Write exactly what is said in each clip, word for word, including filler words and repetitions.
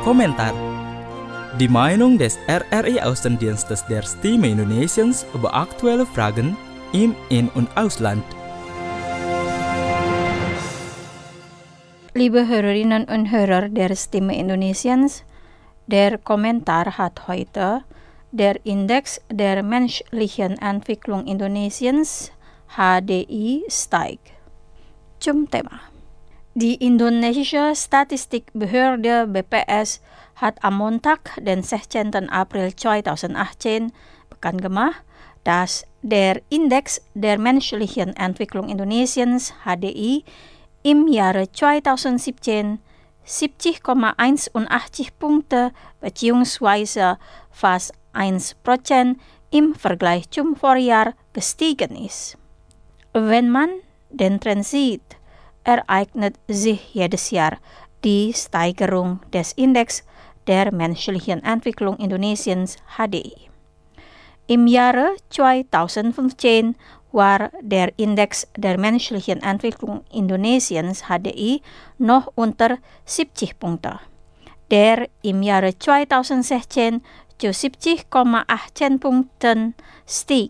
Kommentar. Die Meinung des R R I Außendienstes der Stimme Indonesiens über aktuelle Fragen im In- und Ausland. Liebe Hörerinnen und Hörer der Stimme Indonesiens, der Kommentar hat heute der Index der menschlichen Entwicklung Indonesiens H D I steigt. Zum Thema. Die indonesische Statistikbehörde B P S hat am Montag, den sechzehnten April zweitausendachtzehn, bekannt gemacht, dass der Index der menschlichen Entwicklung Indonesiens H D I im Jahre zweitausendsiebzehn siebzig Komma einundachtzig Punkte bzw. fast eins Prozent im Vergleich zum Vorjahr gestiegen ist. Wenn man den Trend sieht, ereignet sich jedes Jahr die Steigerung des Index der menschlichen Entwicklung Indonesiens H D I. Im Jahre zweitausendfünfzehn war der Index der menschlichen Entwicklung Indonesiens H D I noch unter siebzig Punkte, der im Jahre zweitausendsechzehn zu siebzig Komma achtzehn Punkten stieg.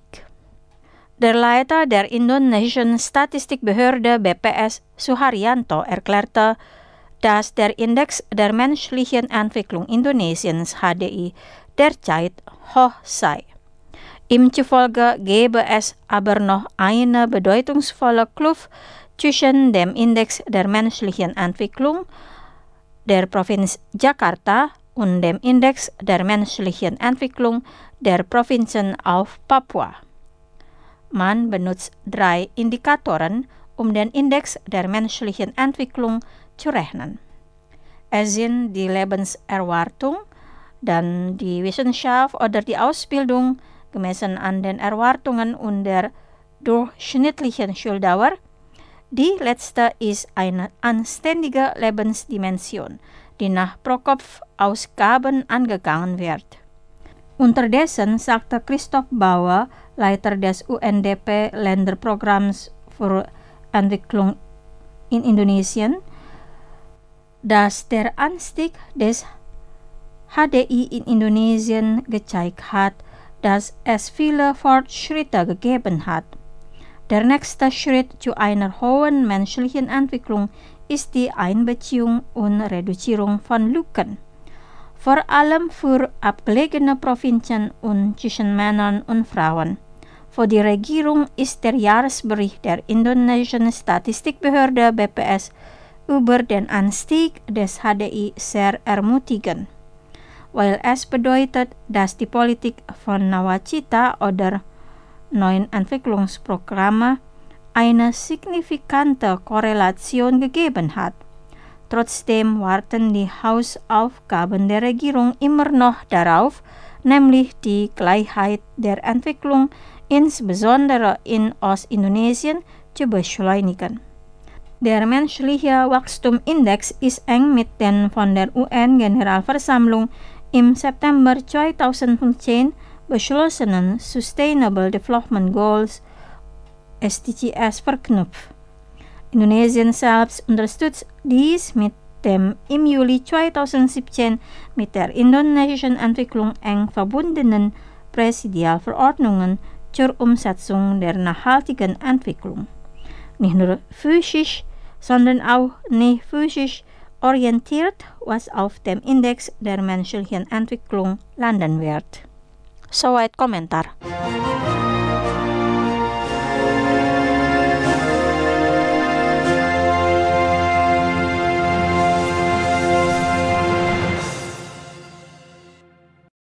Der Leiter der indonesischen Statistikbehörde B P S, Suharyanto, erklärte, dass der Index der menschlichen Entwicklung Indonesiens H D I derzeit hoch sei. Ihm zufolge gäbe es aber noch eine bedeutungsvolle Kluft zwischen dem Index der menschlichen Entwicklung der Provinz Jakarta und dem Index der menschlichen Entwicklung der Provinzen auf Papua. Man benutzt drei Indikatoren, um den Index der menschlichen Entwicklung zu rechnen. Es sind die Lebenserwartung, dann die Wissenschaft oder die Ausbildung gemessen an den Erwartungen und der durchschnittlichen Schuldauer. Die letzte ist eine anständige Lebensdimension, die nach Pro-Kopf-Ausgaben angegangen wird. Unterdessen sagte Christoph Bauer, Leiter des U N D P Länderprogramms für Entwicklung in Indonesien, dass der Anstieg des H D I in Indonesien gezeigt hat, dass es viele Fortschritte gegeben hat. Der nächste Schritt zu einer hohen menschlichen Entwicklung ist die Einbeziehung und Reduzierung von Lücken, vor allem für abgelegene Provinzen und zwischen Männern und Frauen. Für die Regierung ist der Jahresbericht der indonesischen Statistikbehörde B P S über den Anstieg des H D I sehr ermutigend, weil es bedeutet, dass die Politik von Nawacita oder neuen Entwicklungsprogramme eine signifikante Korrelation gegeben hat. Trotzdem warten die Hausaufgaben der Regierung immer noch darauf, nämlich die Gleichheit der Entwicklung, insbesondere in Ostindonesien, zu beschleunigen. Der menschliche Wachstumindex ist eng mit den von der U N-Generalversammlung im September zweitausendfünfzehn beschlossenen Sustainable Development Goals S D Gs verknüpft. Indonesien selbst unterstützt dies mit dem im Juli zweitausendsiebzehn mit der indonesischen Entwicklung eng verbundenen Präsidialverordnungen zur Umsetzung der nachhaltigen Entwicklung. Nicht nur physisch, sondern auch nicht physisch orientiert, was auf dem Index der menschlichen Entwicklung landen wird. Soweit Kommentar.